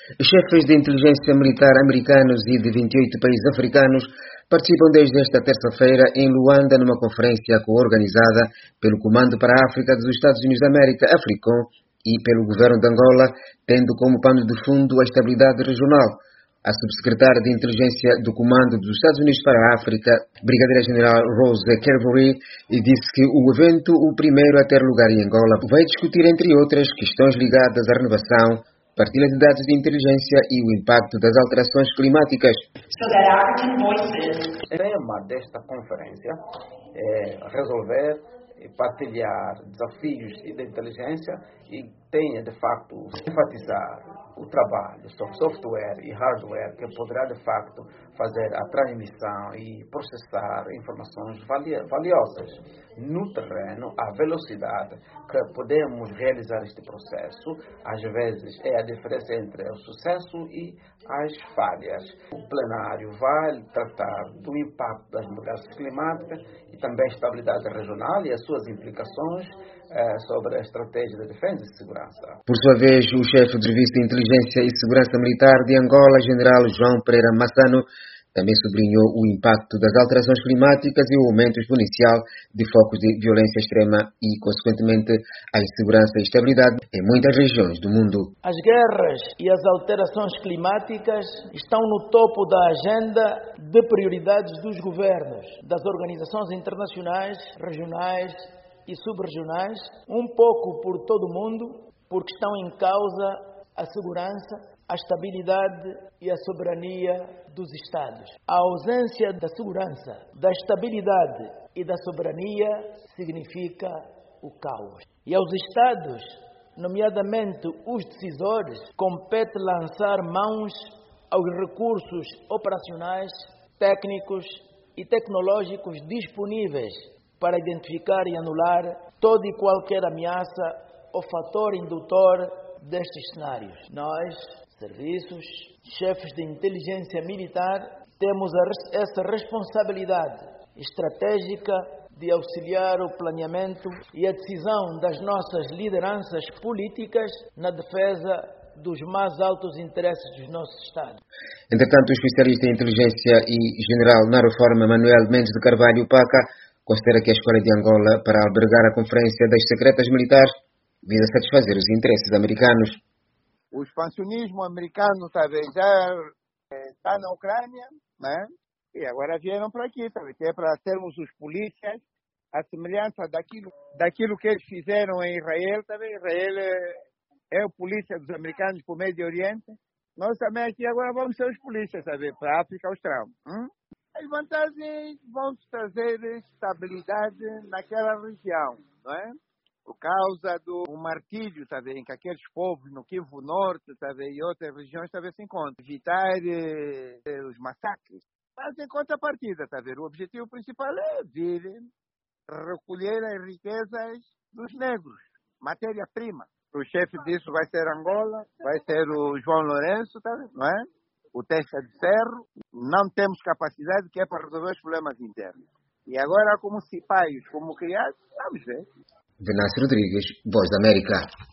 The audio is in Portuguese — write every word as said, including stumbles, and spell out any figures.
Os chefes de inteligência militar americanos e de vinte e oito países africanos participam desde esta terça-feira em Luanda numa conferência coorganizada pelo Comando para a África dos Estados Unidos da América, AFRICOM, e pelo governo de Angola, tendo como pano de fundo a estabilidade regional. A subsecretária de inteligência do Comando dos Estados Unidos para a África, Brigadeira-General Rose Kervory, disse que o evento, o primeiro a ter lugar em Angola, vai discutir, entre outras, questões ligadas à renovação, partilha de dados de inteligência e o impacto das alterações climáticas. O tema desta conferência é resolver e partilhar desafios de inteligência e tenha, de facto, enfatizar o trabalho sobre software e hardware que poderá, de facto, fazer a transmissão e processar informações vali- valiosas no terreno, a velocidade que podemos realizar este processo. Às vezes é a diferença entre o sucesso e as falhas. O plenário vai tratar do impacto das mudanças climáticas e também a estabilidade regional e as suas implicações eh, sobre a estratégia de defesa e segurança. Por sua vez, o chefe do Serviço de Inteligência e Segurança Militar de Angola, General João Pereira Massano, também sublinhou o impacto das alterações climáticas e o aumento exponencial de focos de violência extrema e, consequentemente, a insegurança e estabilidade em muitas regiões do mundo. As guerras e as alterações climáticas estão no topo da agenda de prioridades dos governos, das organizações internacionais, regionais e subregionais, um pouco por todo o mundo, porque estão em causa a segurança, a estabilidade e a soberania dos Estados. A ausência da segurança, da estabilidade e da soberania significa o caos. E aos Estados, nomeadamente os decisores, compete lançar mãos aos recursos operacionais, técnicos e tecnológicos disponíveis para identificar e anular toda e qualquer ameaça ou fator indutor destes cenários. Nós, serviços, chefes de inteligência militar, temos a, essa responsabilidade estratégica de auxiliar o planeamento e a decisão das nossas lideranças políticas na defesa dos mais altos interesses dos nossos Estados. Entretanto, o especialista em inteligência e general na reforma, Manuel Mendes de Carvalho Paca, considera que a escolha de Angola para albergar a conferência das secretas militares visa satisfazer os interesses americanos. O expansionismo americano talvez já está na Ucrânia, né? E agora vieram para aqui, sabe? Que é para sermos os polícias, a semelhança daquilo, daquilo que eles fizeram em Israel, sabe? Israel é, é o polícia dos americanos para o Médio Oriente. Nós também aqui agora vamos ser os polícias, sabe? Para a África Austral. Hum? As vantagens vão trazer estabilidade naquela região, não é? Por causa do martírio, tá vendo, que aqueles povos no Kivu Norte, tá vendo, e outras regiões, tá vendo, se encontram. Evitar eh, os massacres. Mas em contrapartida, tá vendo, o objetivo principal é vir recolher as riquezas dos negros, matéria-prima. O chefe disso vai ser Angola, vai ser o João Lourenço, tá vendo, não é? O Testa de Ferro. Não temos capacidade que é para resolver os problemas internos. E agora, como cipaios, como criados, vamos ver. Venâncio Rodrigues, Voz da América.